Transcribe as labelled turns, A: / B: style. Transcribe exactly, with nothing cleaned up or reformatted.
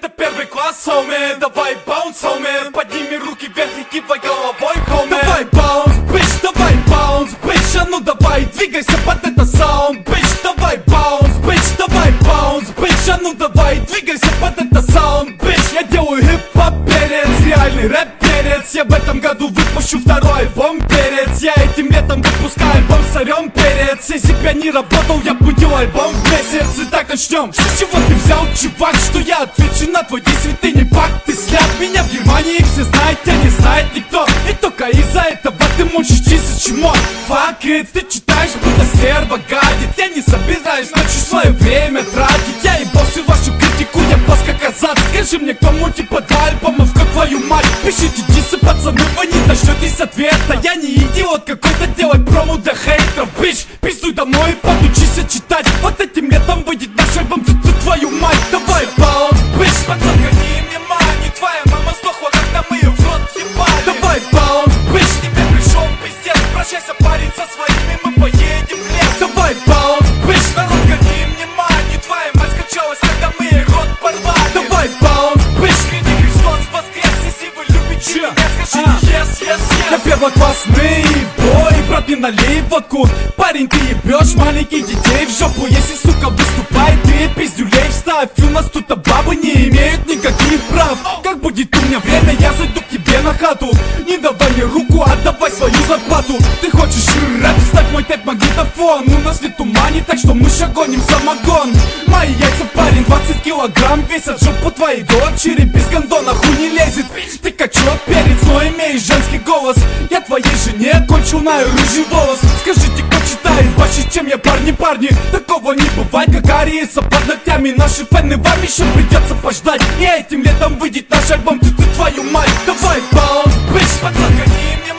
A: Это первый класс, хоми. Давай баунс, хоми. Подними руки вверх и кивай головой, хоми. Давай баунс, бич, давай баунс, бич. А ну давай, двигайся под это саунд, бич. Давай баунс, бич, давай баунс, бич. А ну давай, двигайся под это саунд, бич. Я делаю хип-хоп перец, реальный рэп перец. Я в этом году выпущу второй альбом перец. Я этим летом выпускаю альбом сорем перец. Если б я не работал, я будил альбом в месяц. Итак, начнем. С чего ты взял, чувак, что я отвечу на твой десять? Ты не пак, ты сляп. Меня в Германии все знают, тебя не знает никто. И только из-за этого ты мучишь чисто чмо. Fuck it, ты читаешь, будто стерва гадит. Я не собираюсь ночью свое время тратить. Я ебал всю вашу критику, я бас как азат. Скажи мне, кому типа два альбомов, как твою мать. Пишите дисы, пацаны, вы не дождетесь ответа. Я не идиот какой-то, делай промо для хейтеров, бич. Пиздуй домой и подучись читать. Вот этим летом выйдет наш альбом, ты, ты твою мать. Давай баунс, бич, пацан, гони мне мани. Твоя мама сдохла, когда мы ее в рот ебали. Давай баунс, бич, тебе пришел пиздец. Прощайся, парень, со своими, мы поедем в лес. Давай баунс, бич, народ, гони мне мани. Твоя мать скачалась, когда мы ей рот порвали. Давай баунс, бич, гляди, Христос воскрес. Если вы любите меня, скажите yes, yes, yes. Я первоклассный бой, брат, не налей водку. Парень, ты ебешь маленьких детей в жопу. Если, сука, выступает, ты пиздюлей вставь. У нас тут бабы не имеют никаких прав. Как будет у меня время, я зайду к тебе на хату. Не давай мне руку, отдавай свою зарплату. Ты хочешь рэп, ставь мой тэп-магнитофон. У нас нет тумани, так что мы шагоним самогон. Мои яйца, парень, двадцать килограмм весят. Жопу твоей дочери без гондона хуй не лезет. Ты качок перец, но имеешь женский голос. Я твоей жене кончил на рыжий волос. Скажите, кто читает больше, чем я, парни, парни? Такого не бывает, как Ариеса под ногтями. Наши фэны, вам еще придется пождать. И этим летом выйдет наш альбом, ты, ты твою мать. Давай баунс, бич, пацан, гони мне